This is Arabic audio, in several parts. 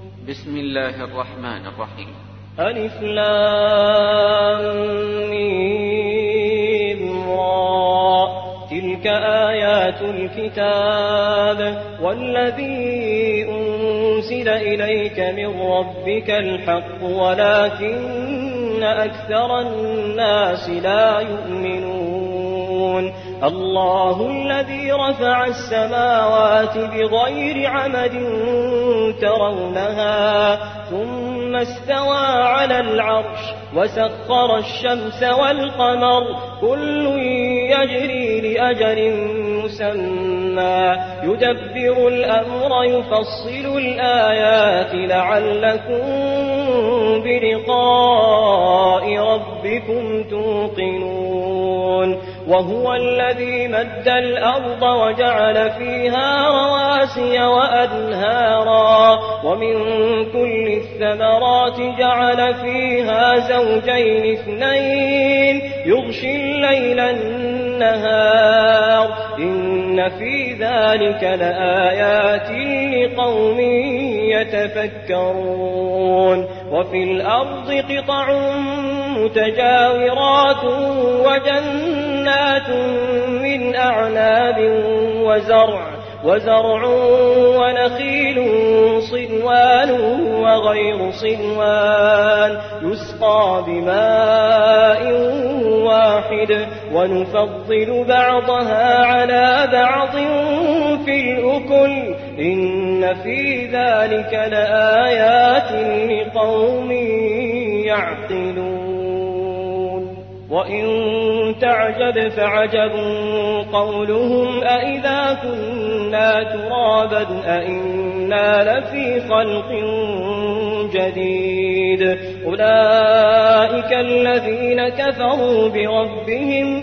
بسم الله الرحمن الرحيم. ألف لام ميم را، تلك آيات الكتاب والذي أنزل إليك من ربك الحق ولكن أكثر الناس لا يؤمنون. الله الذي رفع السماوات بغير عمد ترونها ثم استوى على العرش وسخر الشمس والقمر كل يجري لأجل مسمى يدبر الأمر يفصل الآيات لعلكم بلقاء ربكم توقنون. وهو الذي مد الأرض وجعل فيها رواسي وأنهارا ومن كل الثمرات جعل فيها زوجين اثنين يغشي الليل النهار إن في ذلك لآيات لقوم يتفكرون. وفي الأرض قطع متجاورات وجنات من أعناب وزرع ونخيل صنوان وغير صنوان يسقى بماء واحد ونفضل بعضها على بعض في الأكل إن في ذلك لآيات لقوم يعقلون. وإن تعجب فعجب قولهم أإذا كنا ترابا أإنا لفي خلق جديد أولئك الذين كفروا بربهم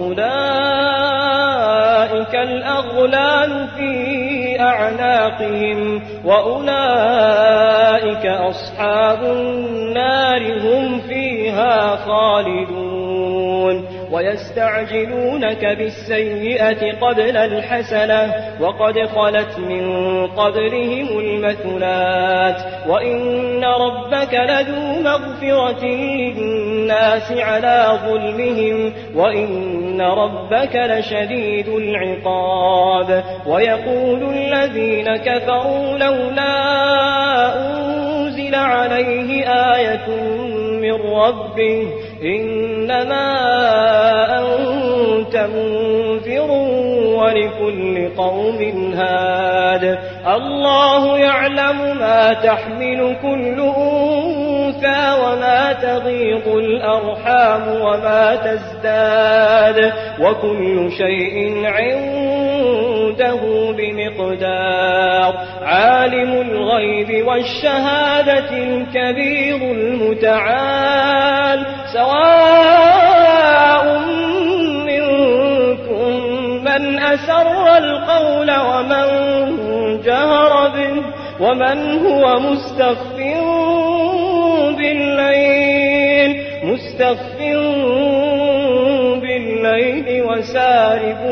وأولئك الأغلال في أعناقهم وأولئك أصحاب النار هم فيها خالدون. ويستعجلونك بالسيئة قبل الحسنة وقد خلت من قبلهم المثلات وإن ربك لذو مغفرة للناس على ظلمهم وإن ربك لشديد العقاب. ويقول الذين كفروا لولا أنزل عليه آية من ربه إنما أنت منذر ولكل قوم هاد. الله يعلم ما تحمل كل أنثى وما تغيض الأرحام وما تزداد وكل شيء عنده بمقدار. عالم الغيب والشهادة الكبير المتعال سواء منكم من أسر القول ومن جهر به ومن هو مستخف بالليل وسارب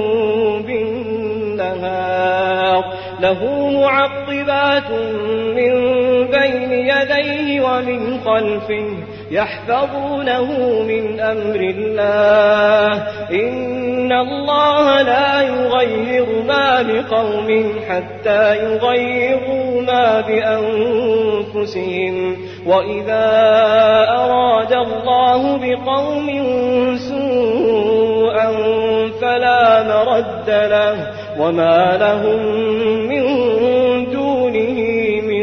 بالنهار. له معقبات من بين يديه ومن خلفه يحفظونه من أمر الله إن الله لا يغير ما بقوم حتى يغيروا ما بأنفسهم وإذا أراد الله بقوم سوءا فلا مرد له وما لهم من دونه من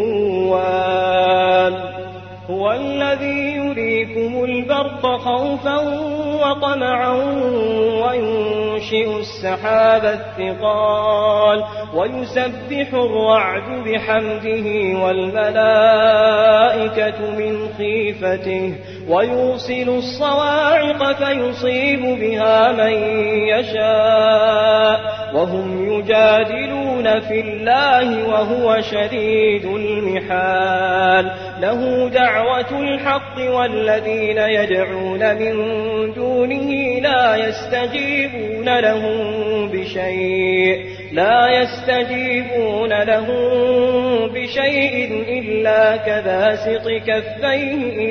وال. هو الذي يريكم البرق خوفا وطمعا وينشئ السحاب الثقال ويسبح الرعد بحمده والملائكة من خيفته ويرسل الصواعق فيصيب بها من يشاء وهم يجادلون في الله وهو شديد المحال. له دعوة الحق والذين يدعون من دونه لا يستجيبون لهم بشيء لا يستجيبون له بشيء إلا كباسط كفيه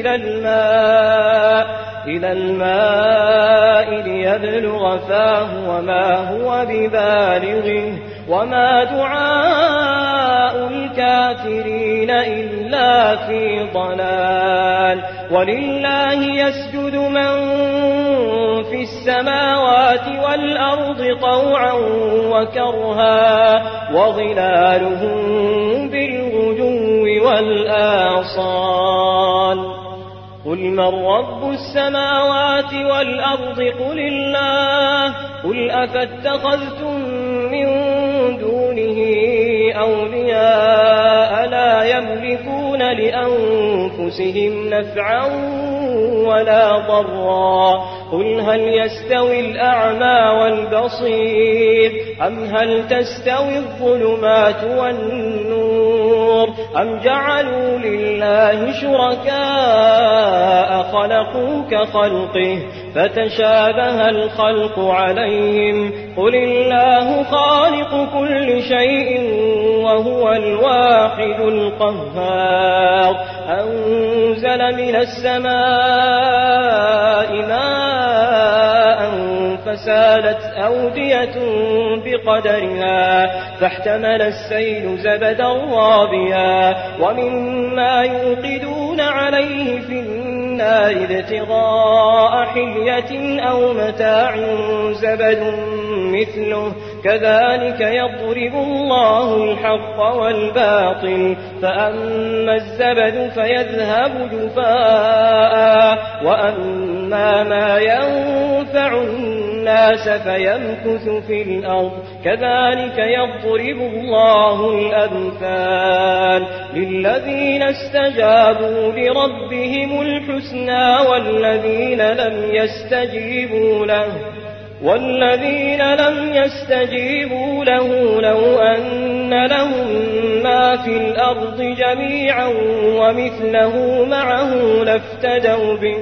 إلى الماء ليبلغ فاه وما هو ببالغه وما دعاء الكافرين إلا في ضلال. ولله يسجد من في السماوات والأرض طوعا وكرها وظلالهم بالغدو والآصال. قل من رب السماوات والأرض قل الله. قل أفاتخذتم من دونه أولياء لا يملكون لأنفسهم نفعا ولا ضرا. قل هل يستوي الأعمى والبصير أم هل تستوي الظلمات والنور أم جعلوا لله شركاء خلقوا كخلقه فتشابه الخلق عليهم. قل الله خالق كل شيء وهو الواحد القهار. أنزل من السماء ماء فسالت أودية بقدرها فاحتمل السيل زبدا رابيا ومما يوقدون عليه في النار ابتغاء حلية أو متاع زبد مثله كذلك يضرب الله الحق والباطل. فأما الزبد فيذهب جفاء وأما ما ينفع الناس فيمكث في الأرض كذلك يضرب الله الأمثال. للذين استجابوا لربهم الحسنى والذين لم يستجيبوا له لو أن لهم ما في الأرض جميعا ومثله معه لافتدوا به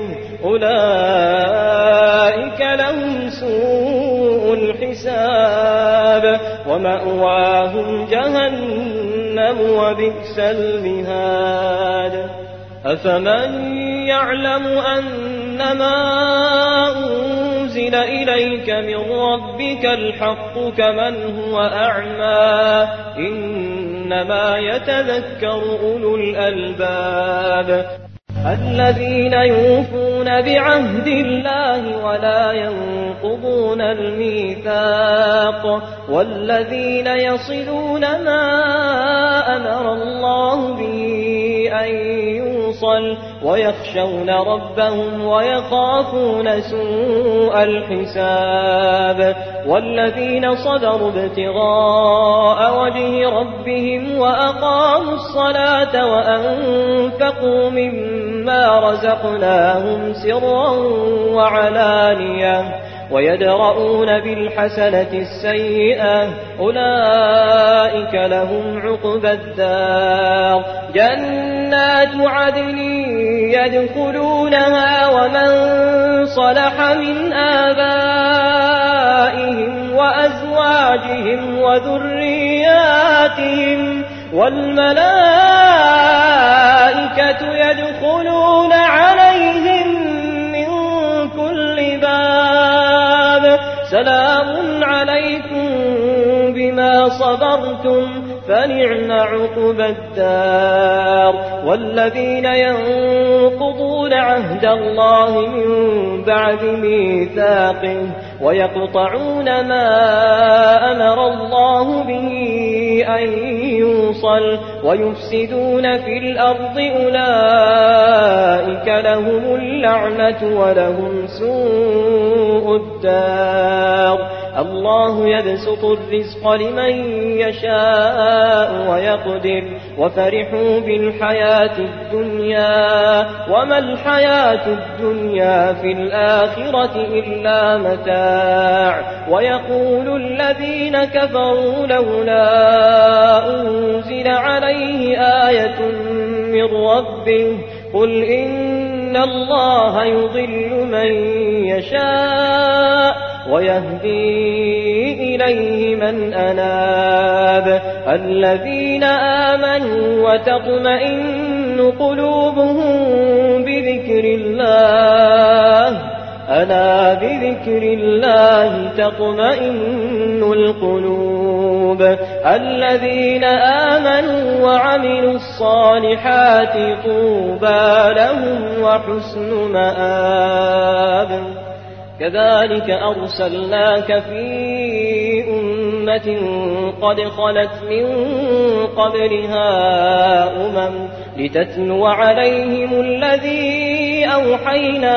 أولئك لهم سوء الحساب ومأواهم جهنم وبئس المهاد. أفمن يعلم أنما أنزل إليك من ربك الحق كمن هو أعمى إنما يتذكر أولو الألباب. الذين يوفون بعهد الله ولا ينقضون الميثاق والذين يصلون ما أمر الله به أن يوصل ويخشون ربهم ويخافون سوء الحساب. والذين صبروا ابتغاء وجه ربهم وأقاموا الصلاة وأنفقوا مما رزقناهم سرا وعلانية ويدرؤون بالحسنة السيئة أولئك لهم عقبى الدار. جنات عدن يدخلونها ومن صلح من آبائهم وأزواجهم وذرياتهم والملائكة يدخلون عليهم من كل باب سلام عليكم بما صبرتم فنعم عقبى الدار. والذين ينقضون عهد الله من بعد ميثاقه ويقطعون ما أمر الله به أن يوصل ويفسدون في الأرض أولئك لهم اللعنة ولهم سوء الدار. الله يبسط الرزق لمن يشاء ويقدر وفرحوا بالحياة الدنيا وما الحياة الدنيا في الآخرة إلا متاع. ويقول الذين كفروا لولا أنزل عليه آية من ربه قل إن الله يضل من يشاء ويهدي إليه من أناب الذين آمنوا وتطمئن قلوبهم بذكر الله ألا بذكر الله تطمئن القلوب الذين آمنوا وعملوا الصالحات طوبى لهم وحسن مآب كذلك أرسلناك في أمة قد خلت من قبلها لتتلو عليهم الذي أوحينا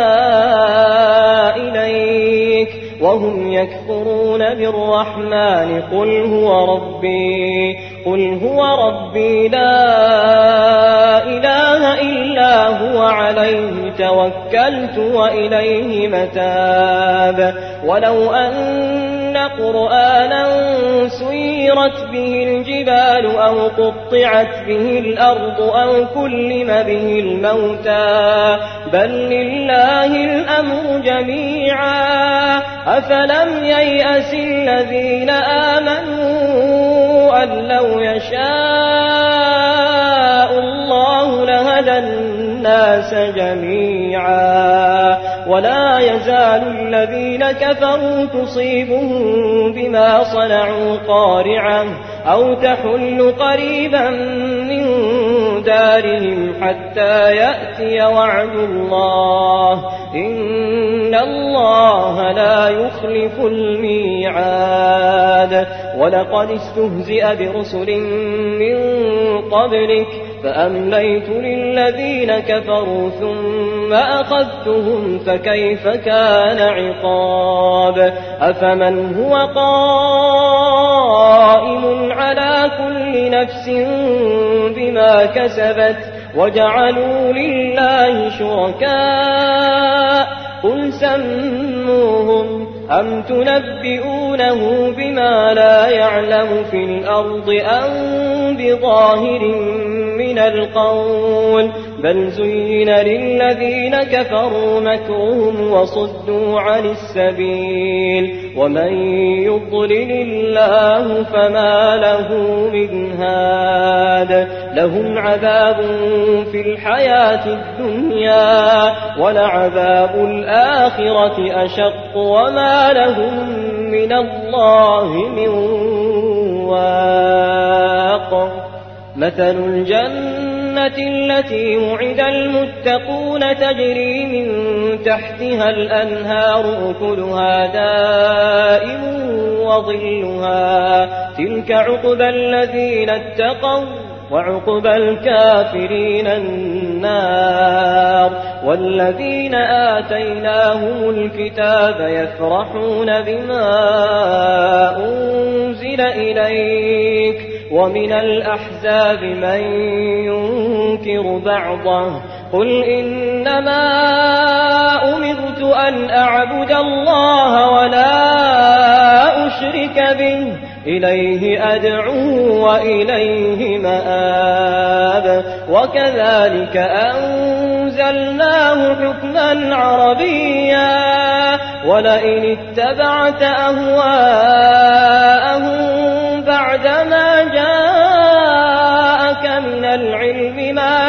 إليك وهم يكفرون بالرحمن قل هو ربي لا إله إلا هو عليه توكلت وإليه متاب ولو أن قرآنا سيرت به الجبال أو قطعت به الأرض أو كلم به الموتى بل لله الأمر جميعا أفلم ييأس الذين آمنوا أن لو يشاء الله لهدى الناس جميعا ولا يزال الذين كفروا تصيبهم بما صنعوا قارعة أو تحل قريبا من دارهم حتى يأتي وعد الله إن الله لا يخلف الميعاد ولقد استهزئ برسل من قبلك فأمليت للذين كفروا ثم أخذتهم فكيف كان عقاب أفمن هو قائم على كل نفس بما كسبت وجعلوا لله شركاء قل سموهم أم تنبئونه بما لا يعلم في الأرض أم بظاهر من القول بل زين للذين كفروا مكرهم وصدوا عن السبيل ومن يضلل الله فما له من هاد لهم عذاب في الحياة الدنيا ولعذاب الآخرة أشق وما لهم من الله من واق مثل الجنة التي وعد المتقون تجري من تحتها الأنهار أكلها دائم وظلها تلك عقبى الذين اتقوا وعقبى الكافرين النار والذين آتيناهم الكتاب يفرحون بما أنزل إليك ومن الأحزاب من ينكر بعضه قل إنما أمرت أن أعبد الله ولا أشرك به إليه أدعو وإليه مآب وكذلك أنزلناه حكما عربيا ولئن اتبعت أهواءهم بعدما جاءك من العلم ما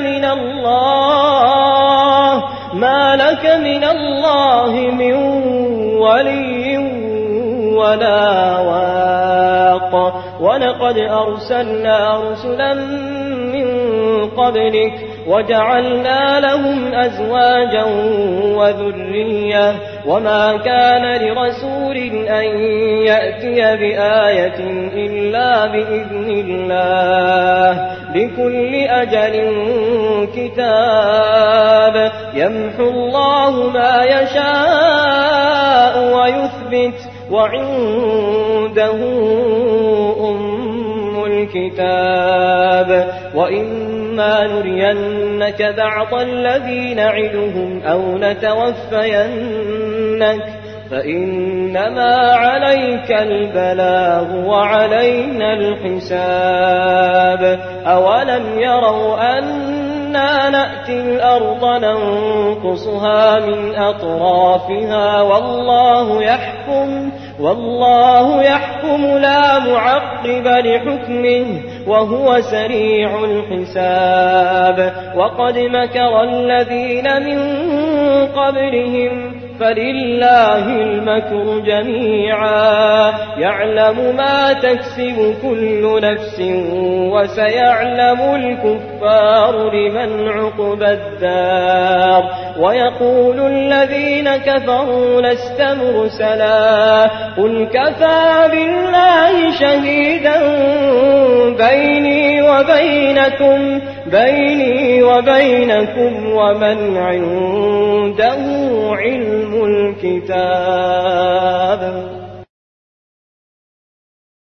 لك من الله من ولي ولا واق ولقد أرسلنا رسلا من قبلك وجعلنا لهم أزواجا وذرية وما كان لرسول أن يأتي بآية إلا بإذن الله لكل أجل كتاب يمحو الله ما يشاء ويثبت وعنده أم الكتاب وإما نرينك بعض الذي نعدهم أو نتوفينك فإنما عليك البلاغ وعلينا الحساب أولم يروا أن أنا نأتي الأرض ننقصها من أطرافها والله يحكم لا معقب لحكمه وهو سريع الحساب. وقد مكر الذين من قبلهم فلله المكر جميعا يعلم ما تكسب كل نفس وسيعلم الكفار لمن عقبى الدار. ويقول الذين كفروا لست مرسلا قل كفى بالله شهيدا بيني وبينكم ومن عنده علم الكتاب.